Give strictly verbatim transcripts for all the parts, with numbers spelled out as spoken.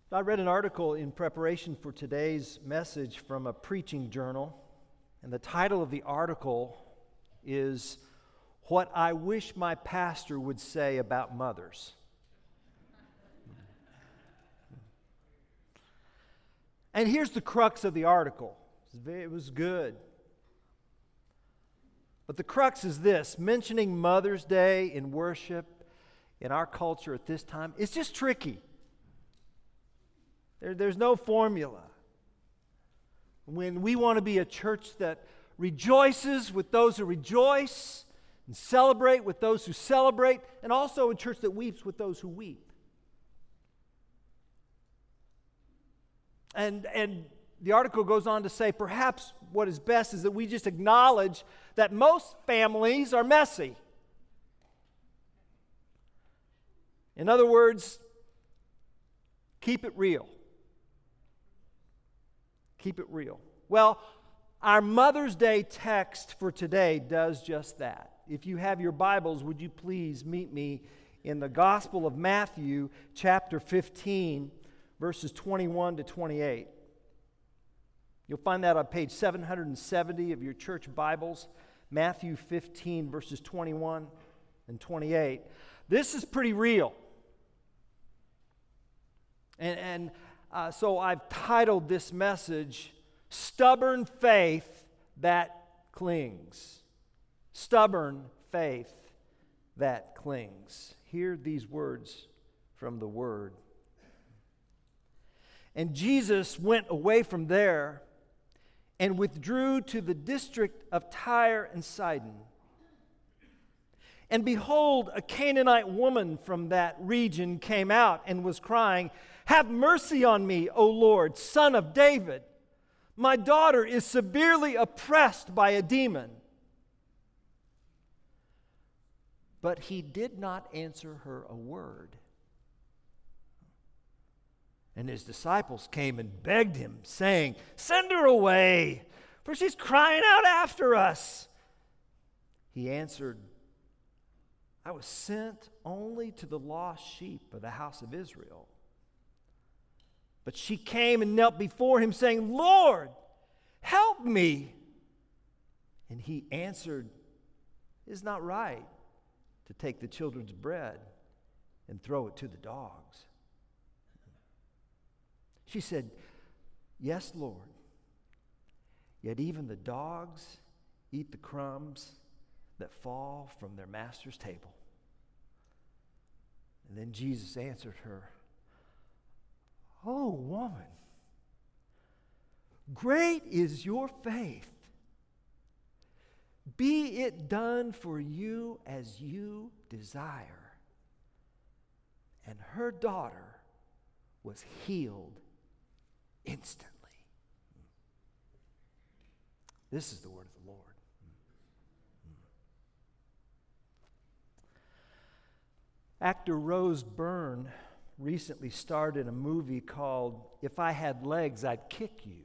I read an article in preparation for today's message from a preaching journal, and the title of the article is "What I Wish My Pastor Would Say About Mothers." And here's the crux of the article. It was good. But the crux is this: mentioning Mother's Day in worship in our culture at this time is just tricky. There, there's no formula. When we want to be a church that rejoices with those who rejoice and celebrate with those who celebrate, and also a church that weeps with those who weep. And, and the article goes on to say, perhaps what is best is that we just acknowledge that most families are messy. In other words, keep it real. Keep it real. Well, our Mother's Day text for today does just that. If you have your Bibles, would you please meet me in the Gospel of Matthew, chapter fifteen, verses twenty-one to twenty-eight. You'll find that on page seven hundred seventy of your church Bibles, Matthew fifteen, verses twenty-one and twenty-eight. This is pretty real. And, and uh, so I've titled this message, Stubborn Faith That Clings. Stubborn faith that clings. Hear these words from the Word. And Jesus went away from there and withdrew to the district of Tyre and Sidon. And behold, a Canaanite woman from that region came out and was crying, "Have mercy on me, O Lord, Son of David. My daughter is severely oppressed by a demon." But he did not answer her a word. And his disciples came and begged him, saying, "Send her away, for she's crying out after us." He answered, "I was sent only to the lost sheep of the house of Israel." But she came and knelt before him, saying, "Lord, help me." And he answered, "It is not right to take the children's bread and throw it to the dogs." She said, "Yes, Lord, yet even the dogs eat the crumbs that fall from their master's table." And then Jesus answered her, "Oh, woman, great is your faith. Be it done for you as you desire." And her daughter was healed instantly. This is the word of the Lord. Actor Rose Byrne recently starred in a movie called "If I Had Legs, I'd Kick You."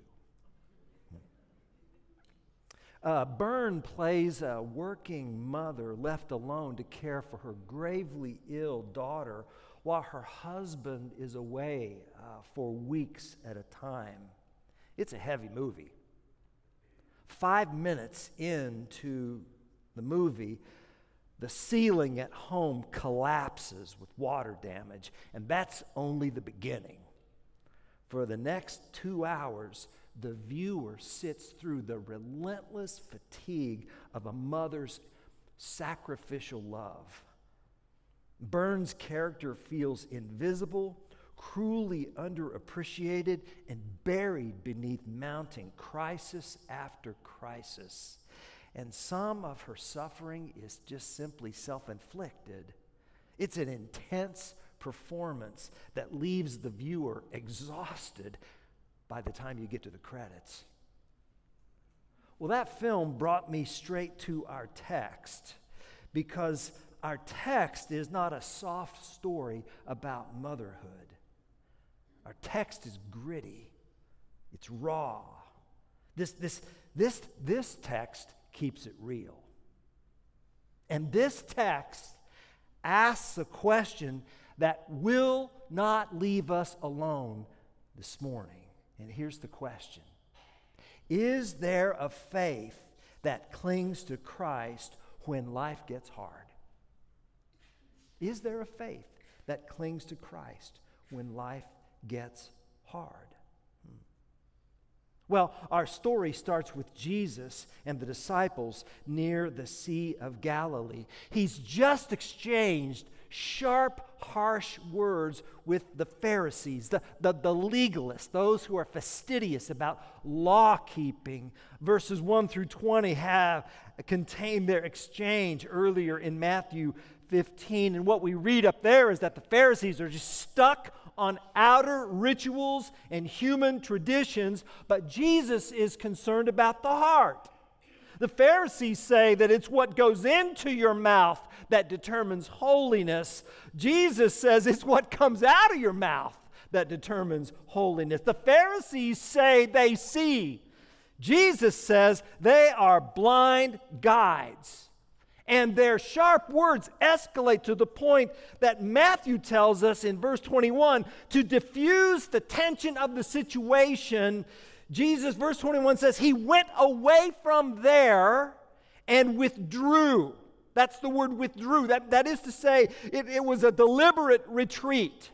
Uh, Byrne plays a working mother left alone to care for her gravely ill daughter while her husband is away uh, for weeks at a time. It's a heavy movie. Five minutes into the movie, the ceiling at home collapses with water damage, and that's only the beginning. For the next two hours, the viewer sits through the relentless fatigue of a mother's sacrificial love. Byrne's character feels invisible, cruelly underappreciated, and buried beneath mounting crisis after crisis. And some of her suffering is just simply self-inflicted. It's an intense performance that leaves the viewer exhausted by the time you get to the credits. Well, that film brought me straight to our text, because our text is not a soft story about motherhood. Our text is gritty. It's raw. This, this, this, this text keeps it real. And this text asks a question that will not leave us alone this morning. And here's the question. Is there a faith that clings to Christ when life gets hard? Is there a faith that clings to Christ when life gets hard? Hmm. Well, our story starts with Jesus and the disciples near the Sea of Galilee. He's just exchanged sharp, harsh words with the Pharisees, the, the, the legalists, those who are fastidious about law-keeping. Verses one through twenty have contained their exchange earlier in Matthew fifteen. And what we read up there is that the Pharisees are just stuck on outer rituals and human traditions, but Jesus is concerned about the heart. The Pharisees say that it's what goes into your mouth that determines holiness. Jesus says it's what comes out of your mouth that determines holiness. The Pharisees say they see. Jesus says they are blind guides. And their sharp words escalate to the point that Matthew tells us in verse twenty-one, to diffuse the tension of the situation, Jesus, verse twenty-one says, he went away from there and withdrew. That's the word withdrew. That, that is to say, it, it was a deliberate retreat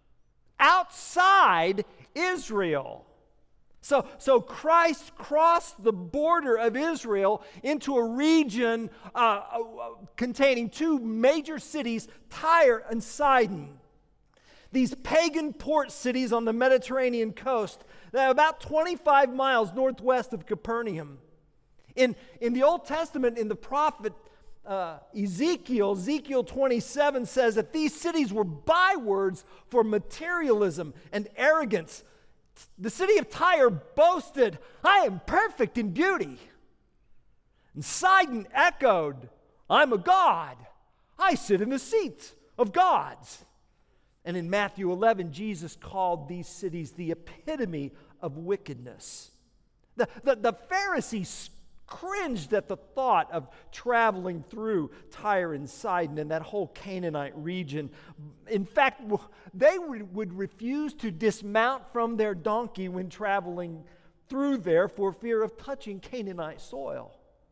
outside Israel. So, so Christ crossed the border of Israel into a region uh, uh, containing two major cities, Tyre and Sidon. These pagan port cities on the Mediterranean coast, they're about twenty-five miles northwest of Capernaum. In, in the Old Testament, in the prophet uh, Ezekiel, Ezekiel twenty-seven says that these cities were bywords for materialism and arrogance. The city of Tyre boasted, I am perfect in beauty. And Sidon echoed, I'm a god. I sit in the seats of gods. And in Matthew eleven, Jesus called these cities the epitome of wickedness. The, the, the Pharisees cringed at the thought of traveling through Tyre and Sidon and that whole Canaanite region. In fact, they would, would refuse to dismount from their donkey when traveling through there for fear of touching Canaanite soil.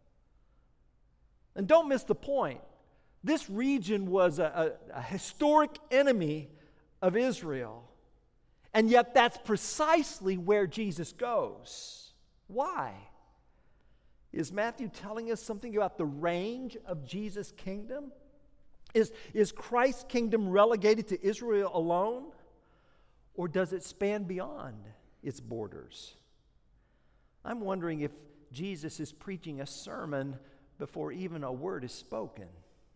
And don't miss the point. This region was a, a, a historic enemy of Israel. And yet that's precisely where Jesus goes. Why? Is Matthew telling us something about the range of Jesus' kingdom? Is, is Christ's kingdom relegated to Israel alone? Or does it span beyond its borders? I'm wondering if Jesus is preaching a sermon before even a word is spoken.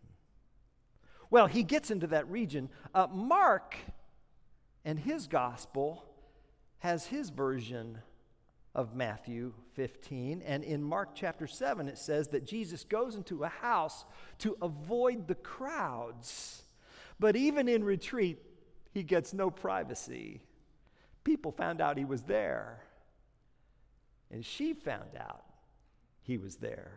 Well, he gets into that region. Uh, Mark and his gospel has his version of Matthew fifteen. And in Mark chapter seven, it says that Jesus goes into a house to avoid the crowds. But even in retreat, he gets no privacy. People found out he was there. And she found out he was there.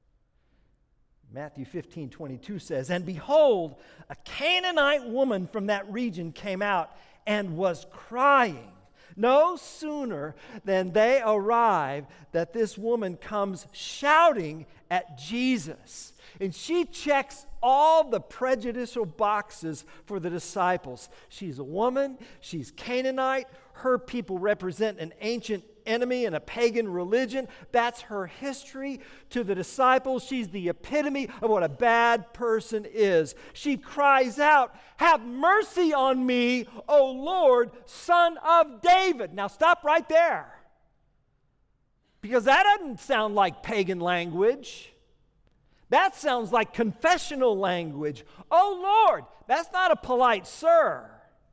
Matthew fifteen twenty-two says, and behold, a Canaanite woman from that region came out and was crying. No sooner than they arrive that this woman comes shouting at Jesus. And she checks all the prejudicial boxes for the disciples. She's a woman. She's Canaanite. Her people represent an ancient enemy and a pagan religion. That's her history. To the disciples, she's the epitome of what a bad person is. She cries out, have mercy on me, O Lord, Son of David. Now stop right there. Because that doesn't sound like pagan language. That sounds like confessional language. Oh Lord, that's not a polite sir.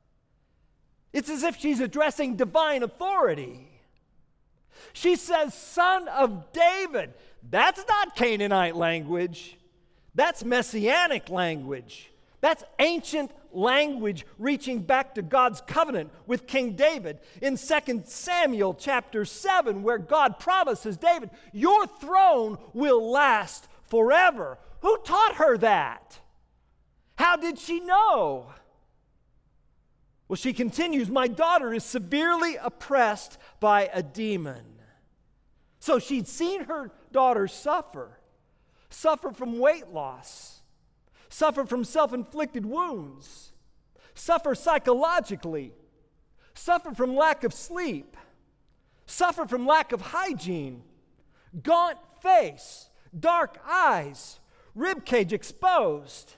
It's as if she's addressing divine authority. She says, Son of David. That's not Canaanite language. That's messianic language. That's ancient language reaching back to God's covenant with King David in Second Samuel chapter seven, where God promises David, your throne will last forever. Who taught her that? How did she know? Well, she continues, my daughter is severely oppressed by a demon. So she'd seen her daughter suffer, suffer from weight loss, suffer from self-inflicted wounds, suffer psychologically, suffer from lack of sleep, suffer from lack of hygiene, gaunt face, dark eyes, rib cage exposed.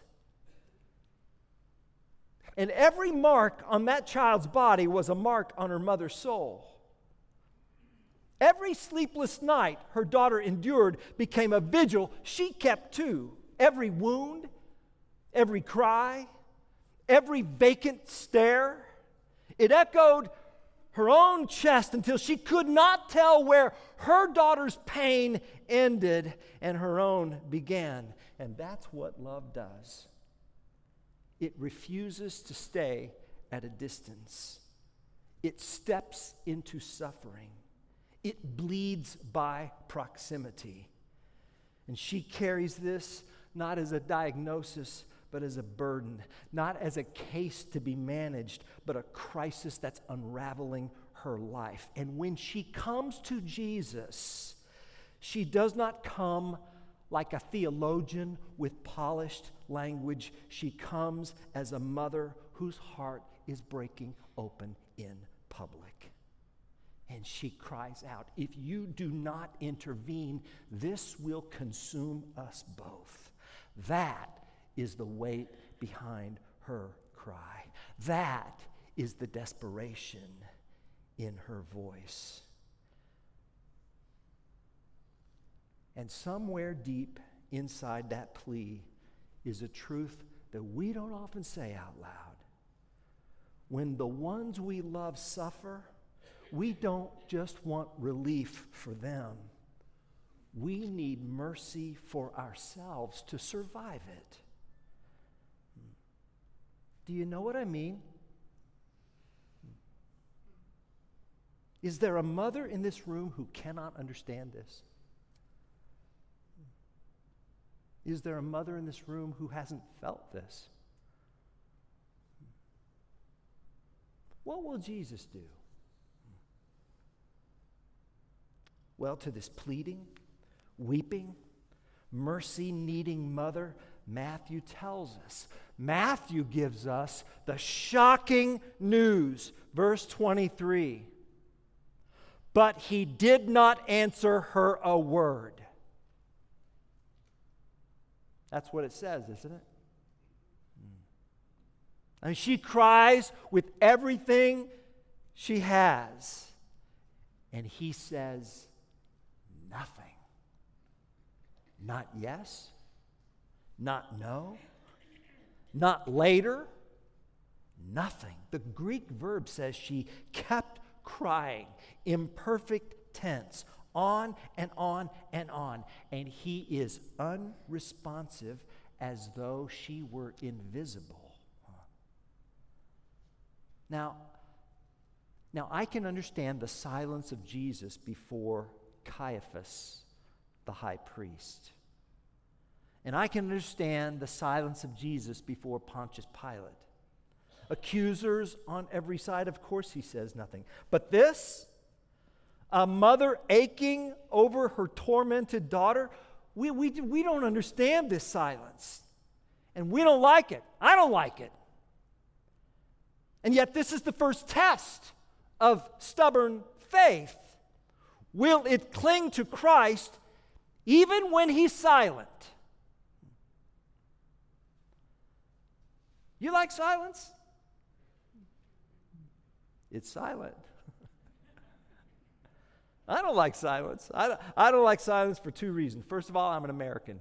And every mark on that child's body was a mark on her mother's soul. Every sleepless night her daughter endured became a vigil she kept too. Every wound, every cry, every vacant stare, it echoed her own chest until she could not tell where her daughter's pain ended and her own began. And that's what love does. It refuses to stay at a distance. It steps into suffering. It bleeds by proximity. And she carries this not as a diagnosis, but as a burden. Not as a case to be managed, but a crisis that's unraveling her life. And when she comes to Jesus, she does not come like a theologian with polished language. She comes as a mother whose heart is breaking open in public. And she cries out, if you do not intervene, this will consume us both. That is the weight behind her cry. That is the desperation in her voice. And somewhere deep inside that plea is a truth that we don't often say out loud. When the ones we love suffer, we don't just want relief for them. We need mercy for ourselves to survive it. Do you know what I mean? Is there a mother in this room who cannot understand this? Is there a mother in this room who hasn't felt this? What will Jesus do? Well, to this pleading, weeping, mercy-needing mother, Matthew tells us. Matthew gives us the shocking news. Verse twenty-three. But he did not answer her a word. That's what it says, isn't it? And she cries with everything she has. And he says nothing. Not yes, not no, not later, nothing. The Greek verb says she kept crying, imperfect tense, on and on and on. And he is unresponsive as though she were invisible. Now, now I can understand the silence of Jesus before Caiaphas, the high priest. And I can understand the silence of Jesus before Pontius Pilate. Accusers on every side, of course he says nothing. But this, a mother aching over her tormented daughter, we, we, we don't understand this silence. And we don't like it. I don't like it. And yet this is the first test of stubborn faith. Will it cling to Christ even when he's silent? You like silence? It's silent. I don't like silence. I don't, I don't like silence for two reasons. First of all, I'm an American.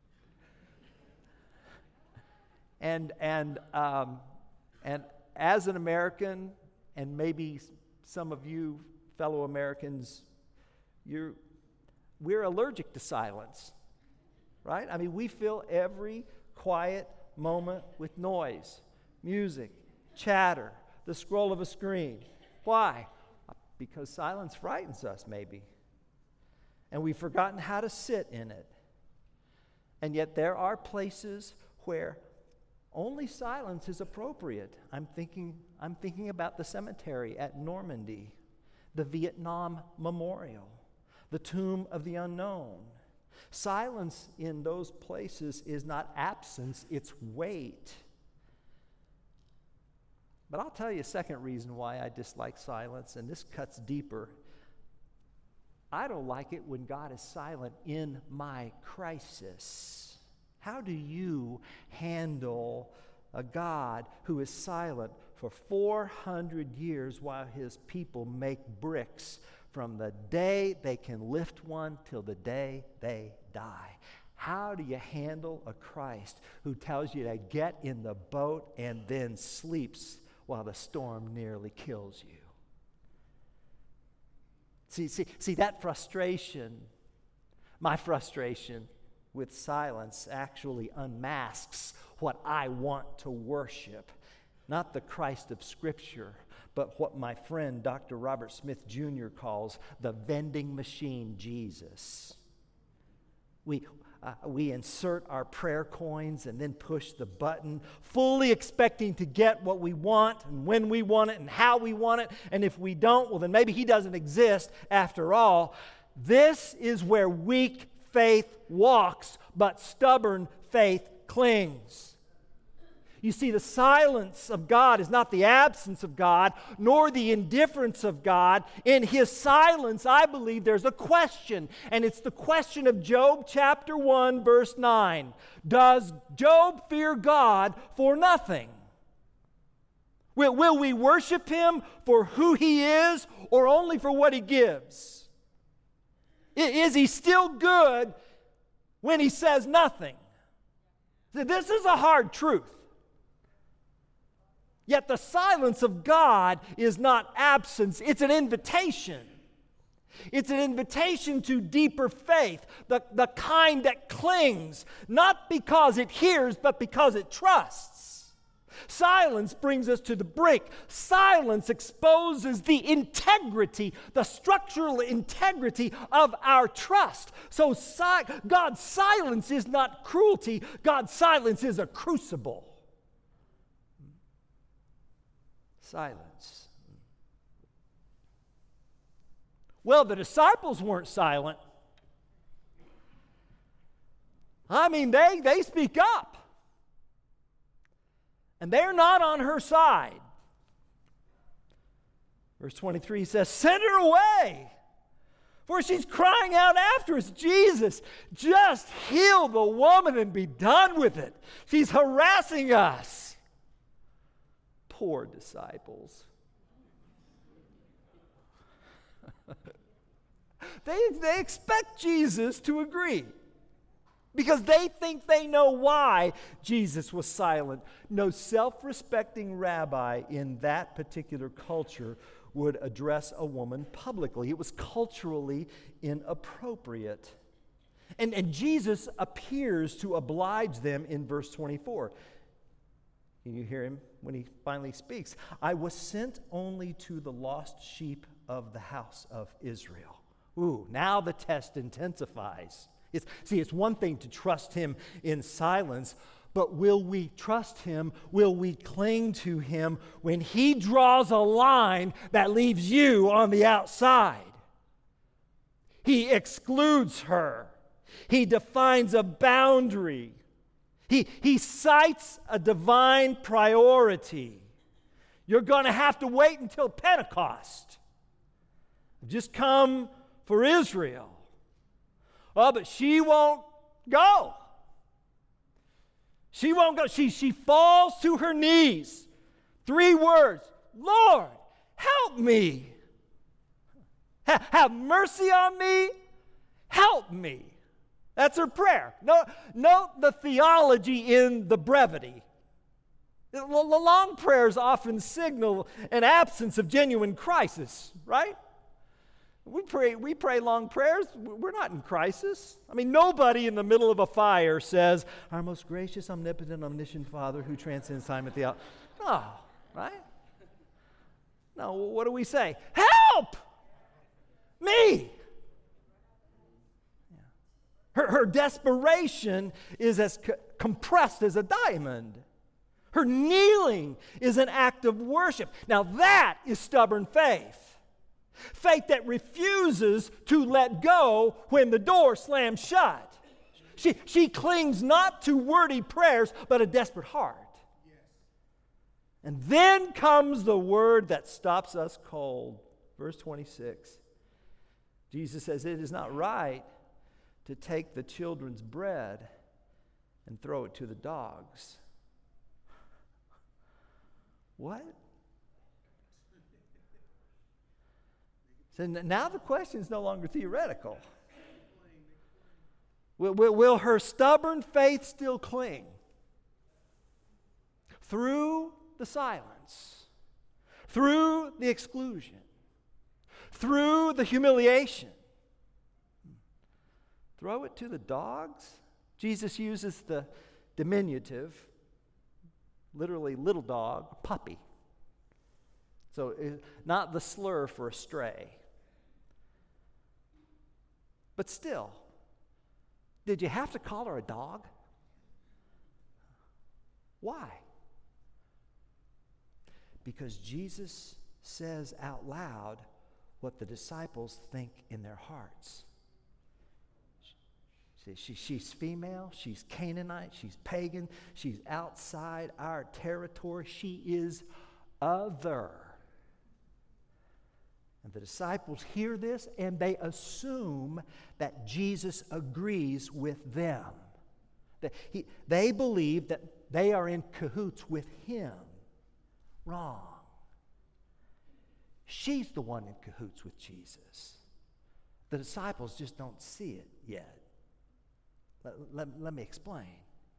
And, and, um, and as an American, and maybe some of you fellow Americans, you're, we're allergic to silence, right? I mean, we fill every quiet moment with noise, music, chatter, the scroll of a screen. Why? Because silence frightens us, maybe. And we've forgotten how to sit in it. And yet there are places where only silence is appropriate. I'm thinking, I'm thinking about the cemetery at Normandy, the Vietnam Memorial, the Tomb of the Unknown. Silence in those places is not absence, it's weight. But I'll tell you a second reason why I dislike silence, and this cuts deeper. I don't like it when God is silent in my crisis. How do you handle a God who is silent for four hundred years while his people make bricks from the day they can lift one till the day they die? How do you handle a Christ who tells you to get in the boat and then sleeps while the storm nearly kills you? See, see, see that frustration, my frustration with silence actually unmasks what I want to worship. Not the Christ of Scripture, but what my friend Doctor Robert Smith Junior calls the vending machine Jesus. We, uh, we insert our prayer coins and then push the button, fully expecting to get what we want and when we want it and how we want it. And if we don't, well, then maybe he doesn't exist after all. This is where weak faith walks, but stubborn faith clings. You see, the silence of God is not the absence of God, nor the indifference of God. In his silence, I believe there's a question, and it's the question of Job chapter one, verse nine. Does Job fear God for nothing? Will, will we worship him for who he is, or only for what he gives? Is he still good when he says nothing? This is a hard truth. Yet the silence of God is not absence, it's an invitation. It's an invitation to deeper faith, the, the kind that clings, not because it hears, but because it trusts. Silence brings us to the brink. Silence exposes the integrity, the structural integrity of our trust. So si- God's silence is not cruelty. God's silence is a crucible. Silence. Well, the disciples weren't silent. I mean, they, they speak up. And they're not on her side. Verse twenty-three says, send her away, for she's crying out after us. Jesus, just heal the woman and be done with it. She's harassing us. Poor disciples. they, they expect Jesus to agree because they think they know why Jesus was silent. No self-respecting rabbi in that particular culture would address a woman publicly. It was culturally inappropriate. And, and Jesus appears to oblige them in verse twenty-four. Can you hear him when he finally speaks? I was sent only to the lost sheep of the house of Israel. Ooh, now the test intensifies. It's, see, it's one thing to trust him in silence, but will we trust him? Will we cling to him when he draws a line that leaves you on the outside? He excludes her. He defines a boundary. He, he cites a divine priority. You're going to have to wait until Pentecost. Just come for Israel. Oh, but she won't go. She won't go. She, she falls to her knees. Three words. Lord, help me. Ha, have mercy on me. Help me. That's her prayer. Note, note the theology in the brevity. The long prayers often signal an absence of genuine crisis, right? We pray, we pray long prayers. We're not in crisis. I mean, nobody in the middle of a fire says, our most gracious, omnipotent, omniscient Father who transcends time and theology. No, right? No, what do we say? Help me. Her, her desperation is as co- compressed as a diamond. Her kneeling is an act of worship. Now that is stubborn faith. Faith that refuses to let go when the door slams shut. She, she clings not to wordy prayers, but a desperate heart. And then comes the word that stops us cold. Verse twenty-six. Jesus says, it is not right to take the children's bread and throw it to the dogs. What? So now the question is no longer theoretical. Will, will, will her stubborn faith still cling? Through the silence, through the exclusion, through the humiliation. Throw it to the dogs? Jesus uses the diminutive, literally little dog, puppy. So it, not the slur for a stray. But still, did you have to call her a dog? Why? Because Jesus says out loud what the disciples think in their hearts. She, she, she's female, she's Canaanite, she's pagan, she's outside our territory, she is other. And the disciples hear this and they assume that Jesus agrees with them. That he, they believe that they are in cahoots with him. Wrong. She's the one in cahoots with Jesus. The disciples just don't see it yet. Let, let, let me explain.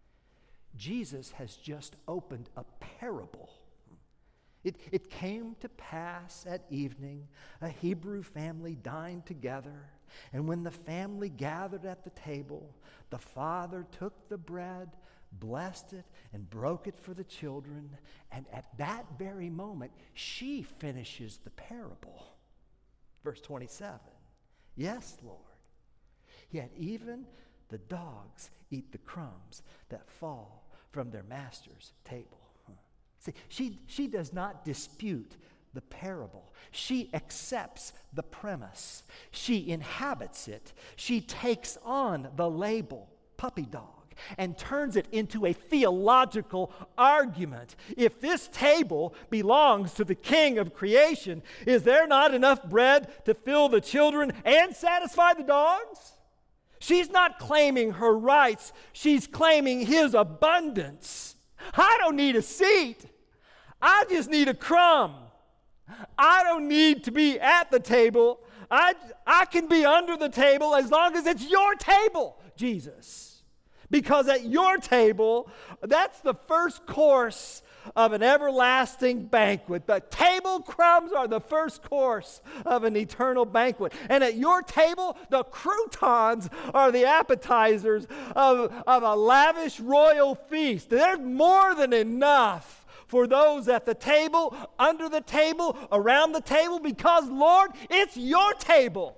Jesus has just opened a parable. It, it came to pass at evening, a Hebrew family dined together, and when the family gathered at the table, the father took the bread, blessed it, and broke it for the children, and at that very moment, she finishes the parable. Verse twenty-seven, yes, Lord, yet even the dogs eat the crumbs that fall from their master's table. See, she, she does not dispute the parable. She accepts the premise. She inhabits it. She takes on the label, puppy dog, and turns it into a theological argument. If this table belongs to the King of creation, is there not enough bread to fill the children and satisfy the dogs? She's not claiming her rights. She's claiming his abundance. I don't need a seat. I just need a crumb. I don't need to be at the table. I, I can be under the table as long as it's your table, Jesus. Because at your table, that's the first course of an everlasting banquet. The table crumbs are the first course of an eternal banquet. And at your table, the croutons are the appetizers of, of a lavish royal feast. There's more than enough for those at the table, under the table, around the table, because, Lord, it's your table.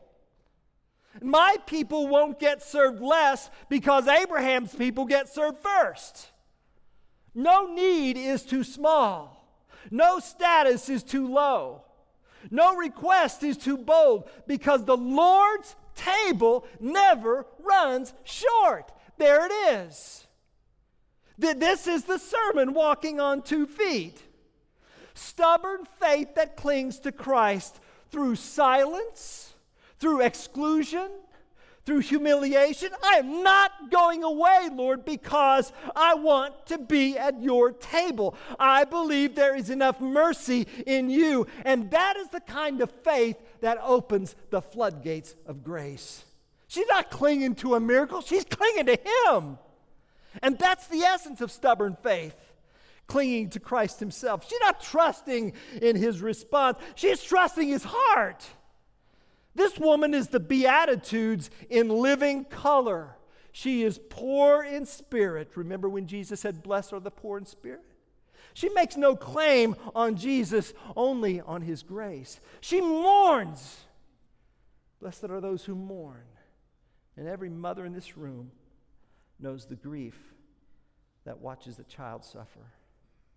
My people won't get served less because Abraham's people get served first. No need is too small. No status is too low. No request is too bold because the Lord's table never runs short. There it is. This is the sermon walking on two feet. Stubborn faith that clings to Christ through silence, through exclusion, through humiliation. I am not going away, Lord, because I want to be at your table. I believe there is enough mercy in you, and that is the kind of faith that opens the floodgates of grace. She's not clinging to a miracle, she's clinging to him. And that's the essence of stubborn faith, clinging to Christ himself. She's not trusting in his response. She's trusting his heart. This woman is the Beatitudes in living color. She is poor in spirit. Remember when Jesus said, "Blessed are the poor in spirit"? She makes no claim on Jesus, only on his grace. She mourns. Blessed are those who mourn. And every mother in this room knows the grief that watches the child suffer.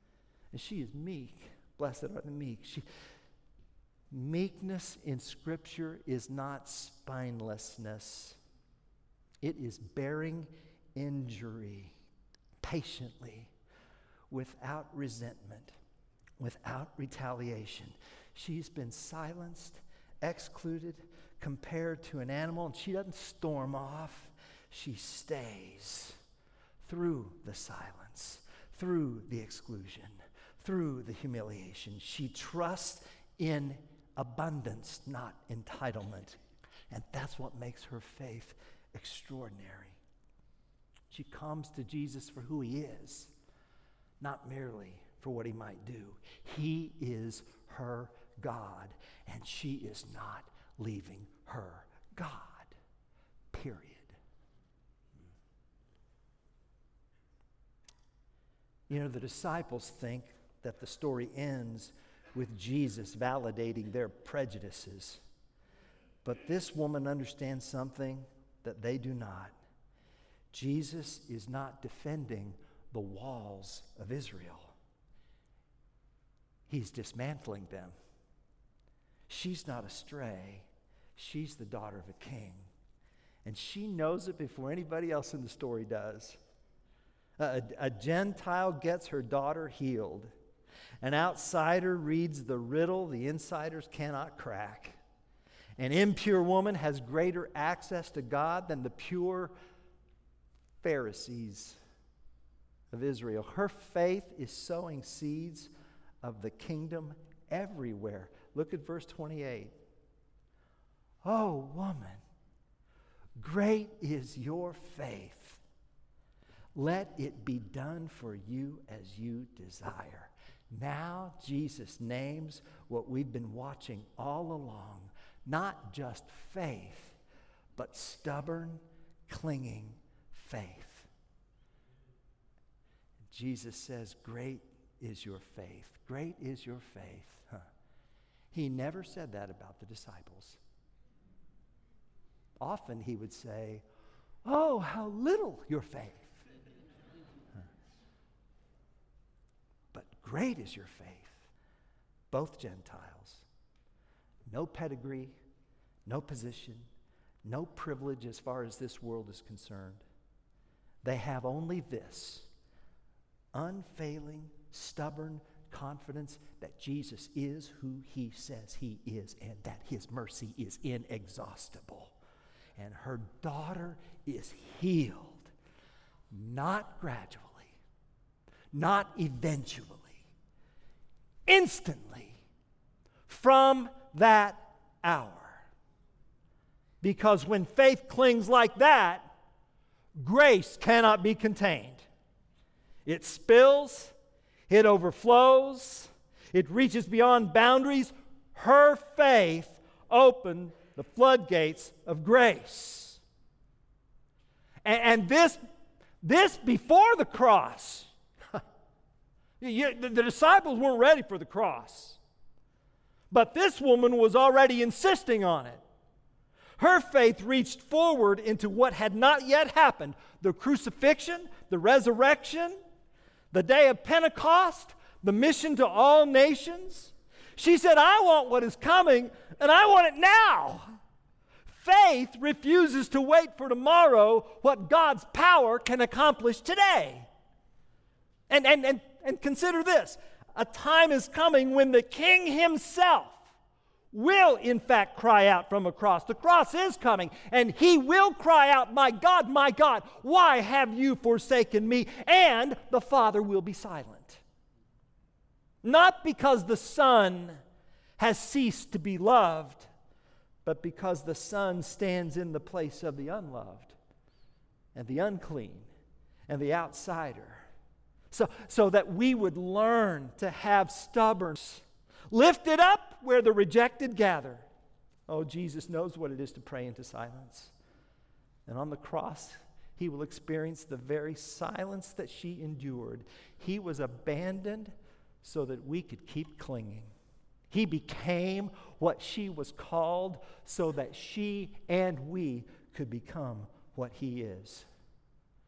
And she is meek. Blessed are the meek. She, meekness in Scripture is not spinelessness. It is bearing injury patiently, without resentment, without retaliation. She's been silenced, excluded, compared to an animal, and she doesn't storm off. She stays through the silence, through the exclusion, through the humiliation. She trusts in abundance, not entitlement. And that's what makes her faith extraordinary. She comes to Jesus for who he is, not merely for what he might do. He is her God, and she is not leaving her God. Period. You know, the disciples think that the story ends with Jesus validating their prejudices. But this woman understands something that they do not. Jesus is not defending the walls of Israel. He's dismantling them. She's not astray. She's the daughter of a king. And she knows it before anybody else in the story does. A, a Gentile gets her daughter healed. An outsider reads the riddle the insiders cannot crack. An impure woman has greater access to God than the pure Pharisees of Israel. Her faith is sowing seeds of the kingdom everywhere. Look at verse twenty-eight. Oh, woman, great is your faith. Let it be done for you as you desire. Now Jesus names what we've been watching all along. Not just faith, but stubborn, clinging faith. Jesus says, great is your faith. Great is your faith. Huh. He never said that about the disciples. Often he would say, oh, how little your faith. Huh. But great is your faith. Both Gentiles. No pedigree, no position, no privilege as far as this world is concerned. They have only this unfailing, stubborn confidence that Jesus is who he says he is and that his mercy is inexhaustible. And her daughter is healed, not gradually, not eventually, instantly, from that hour. Because when faith clings like that, grace cannot be contained. It spills, it overflows, it reaches beyond boundaries. Her faith opened the floodgates of grace. And, and this, this before the cross. you, the, the disciples weren't ready for the cross. But this woman was already insisting on it. Her faith reached forward into what had not yet happened. The crucifixion, the resurrection, the day of Pentecost, the mission to all nations. She said, I want what is coming, and I want it now. Faith refuses to wait for tomorrow what God's power can accomplish today. And, and, and, and consider this. A time is coming when the King himself will, in fact, cry out from a cross. The cross is coming, and he will cry out, my God, my God, why have you forsaken me? And the Father will be silent. Not because the Son has ceased to be loved, but because the Son stands in the place of the unloved and the unclean and the outsider. So, so that we would learn to have stubbornness. Lift it up where the rejected gather. Oh, Jesus knows what it is to pray into silence. And on the cross, he will experience the very silence that she endured. He was abandoned so that we could keep clinging. He became what she was called so that she and we could become what he is.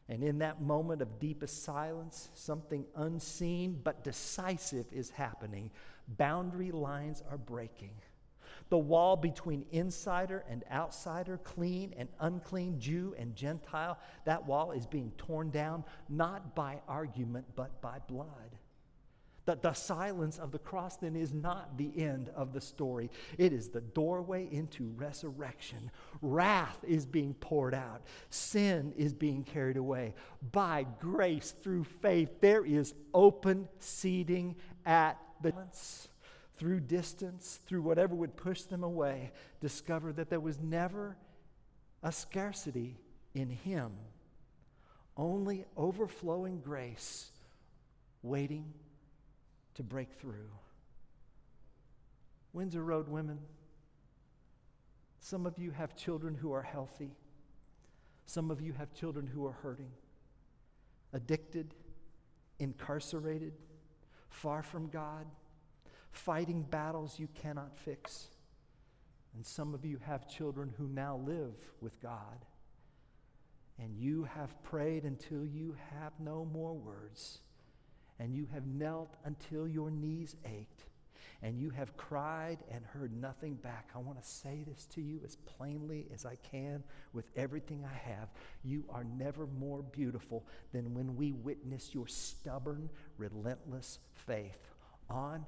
And in that moment of deepest silence, something unseen but decisive is happening. Boundary lines are breaking. The wall between insider and outsider, clean and unclean, Jew and Gentile, that wall is being torn down, not by argument, but by blood. The, the silence of the cross then is not the end of the story. It is the doorway into resurrection. Wrath is being poured out. Sin is being carried away. By grace, through faith, there is open seating at the silence. Through distance, through whatever would push them away, discover that there was never a scarcity in Him. Only overflowing grace waiting to break through. Windsor Road women, some of you have children who are healthy. Some of you have children who are hurting, addicted, incarcerated, far from God, fighting battles you cannot fix. And some of you have children who now live with God. And you have prayed until you have no more words. And you have knelt until your knees ached. And you have cried and heard nothing back. I want to say this to you as plainly as I can with everything I have. You are never more beautiful than when we witness your stubborn, relentless faith on.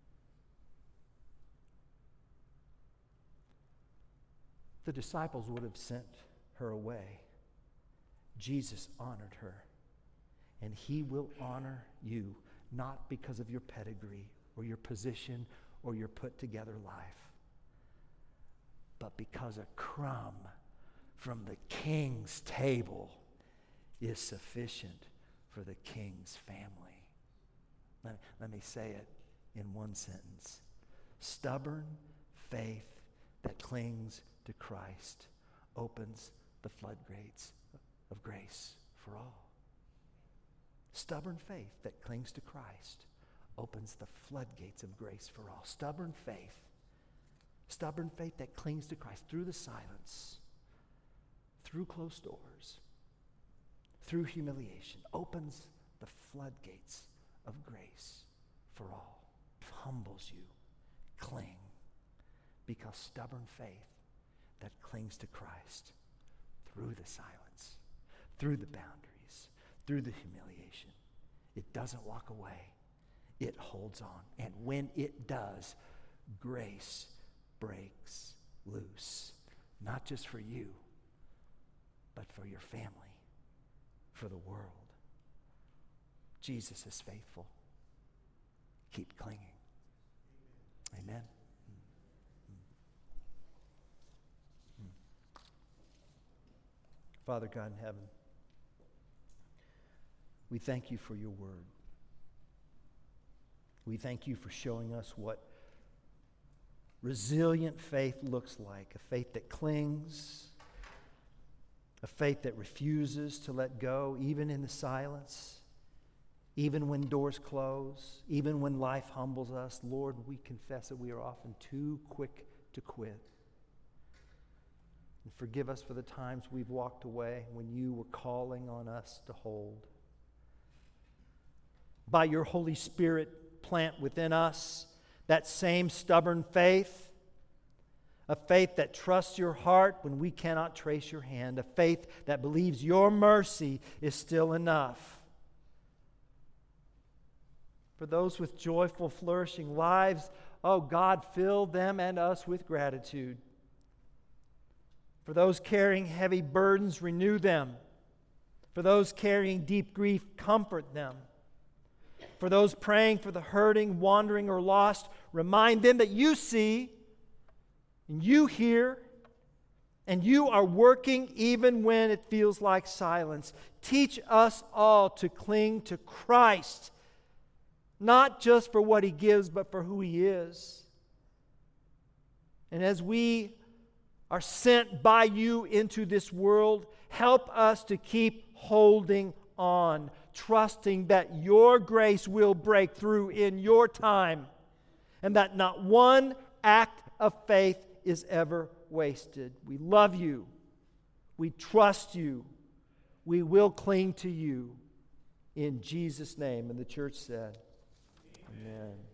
The disciples would have sent her away. Jesus honored her. And He will honor you, not because of your pedigree or your position or your put-together life, but because a crumb from the King's table is sufficient for the King's family. Let, let me say it in one sentence. Stubborn faith that clings to Christ opens the floodgates of grace for all. Stubborn faith that clings to Christ opens the floodgates of grace for all. Stubborn faith, stubborn faith that clings to Christ through the silence, through closed doors, through humiliation, opens the floodgates of grace for all. Humbles you, cling, because stubborn faith that clings to Christ through the silence, through the boundaries, through the humiliation, it doesn't walk away. It holds on. And when it does, grace breaks loose. Not just for you, but for your family, for the world. Jesus is faithful. Keep clinging. Amen. Father God in heaven, we thank you for your word. We thank you for showing us what resilient faith looks like, a faith that clings, a faith that refuses to let go, even in the silence, even when doors close, even when life humbles us. Lord, we confess that we are often too quick to quit. And forgive us for the times we've walked away when you were calling on us to hold. By your Holy Spirit, plant within us that same stubborn faith, a faith that trusts your heart when we cannot trace your hand, a faith that believes your mercy is still enough. For those with joyful, flourishing lives, oh God, fill them and us with gratitude. For those carrying heavy burdens, renew them. For those carrying deep grief, comfort them. For those praying for the hurting, wandering, or lost, remind them that you see and you hear and you are working even when it feels like silence. Teach us all to cling to Christ, not just for what He gives, but for who He is. And as we are sent by you into this world, help us to keep holding on, trusting that your grace will break through in your time, and that not one act of faith is ever wasted. We love you. We trust you. We will cling to you in Jesus' name. And the church said, Amen. Amen.